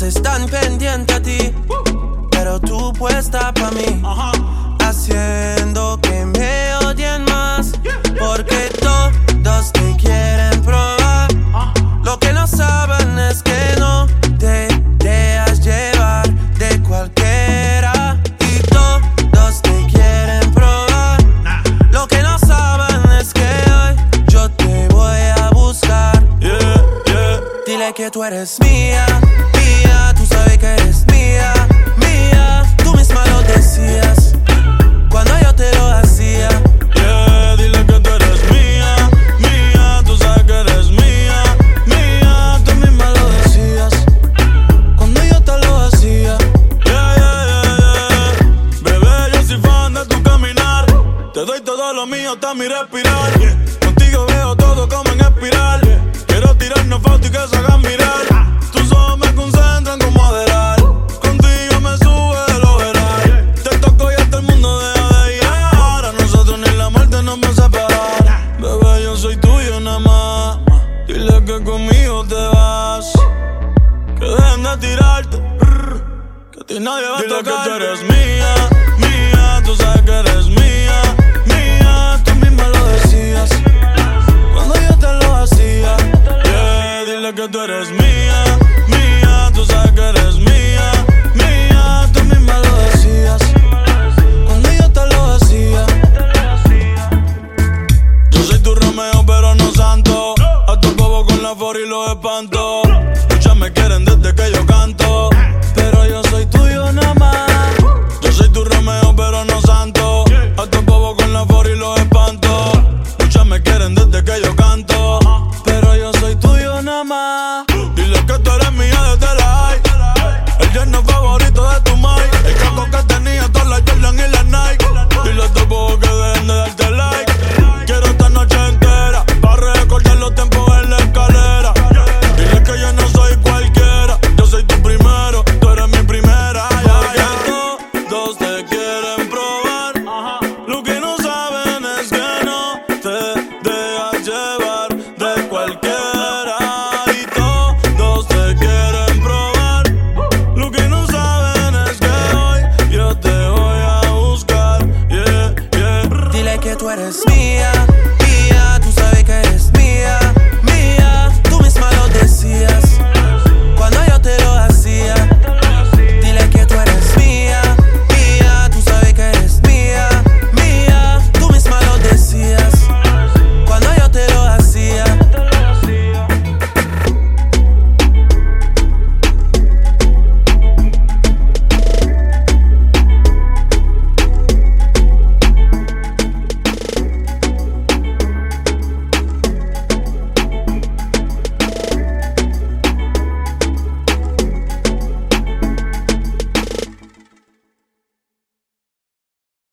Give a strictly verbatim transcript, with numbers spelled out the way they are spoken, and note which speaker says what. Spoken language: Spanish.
Speaker 1: están pendientes a ti, pero tú puesta pa' mí, haciendo que me odien más, porque todos te quieren probar. Lo que no saben es que no te dejas llevar de cualquiera, y todos te quieren probar. Lo que no saben es que hoy yo te voy a buscar.
Speaker 2: Yeah, yeah.
Speaker 1: Dile que tú eres mía, mía, tú sabes que eres mía, mía. Tú misma lo decías cuando yo te lo hacía.
Speaker 2: Yeah, dile que tú eres mía, mía, tú sabes que eres mía, mía. Tú misma lo decías cuando yo te lo hacía. Yeah, yeah, yeah, yeah. Bebé, yo soy fan de tu caminar. Te doy todo lo mío hasta mi respirar. Contigo veo todo como en espiral. Quiero tirarnos fotos y que se hagan mirar. Tus ojos me concentran como Adderall. Contigo me sube el overall. Te toco y hasta el mundo deja de llegar. A nosotros ni la muerte nos va a separar. Bebé, yo soy tuyo nada más. Dile que conmigo te vas. Que dejen de tirarte. Que a ti nadie va a tocar. Dile que tú eres mía, mía. Tú sabes que eres mía, mía. Tú misma lo decías cuando yo te lo hacía. Yeah, dile que tú eres mía, mía. Tú sabes que eres mía, mía. Tú misma lo decías cuando yo te lo hacía. Yo soy tu Romeo pero no santo. A tu bobo con la for y los espanto. Muchas me quieren desde que yo canto, pero yo soy tuyo nada más. Yo soy tu Romeo pero no santo. A tu bobo con la for y los espanto. Muchas me quieren desde que yo canto, pero yo soy tuyo nada más. Dile que tú eres mía desde la high. El yerno favorito de tu mai. El capo que tenía todas las Jordan y las Nike. Dile a tu bobo que dejen de darte like. Quiero esta noche entera pa' recordar los tiempos en la escalera. Dile que yo no soy cualquiera. Yo soy tu primero, tú eres mi primera. Yeah, yeah. Todos te quieren probar. Lo que no saben es que no te dejas llevar de cualquiera. Y todos te quieren probar. Lo que no saben es que hoy yo te voy a buscar. Yeah, yeah.
Speaker 1: Dile que tú eres mía,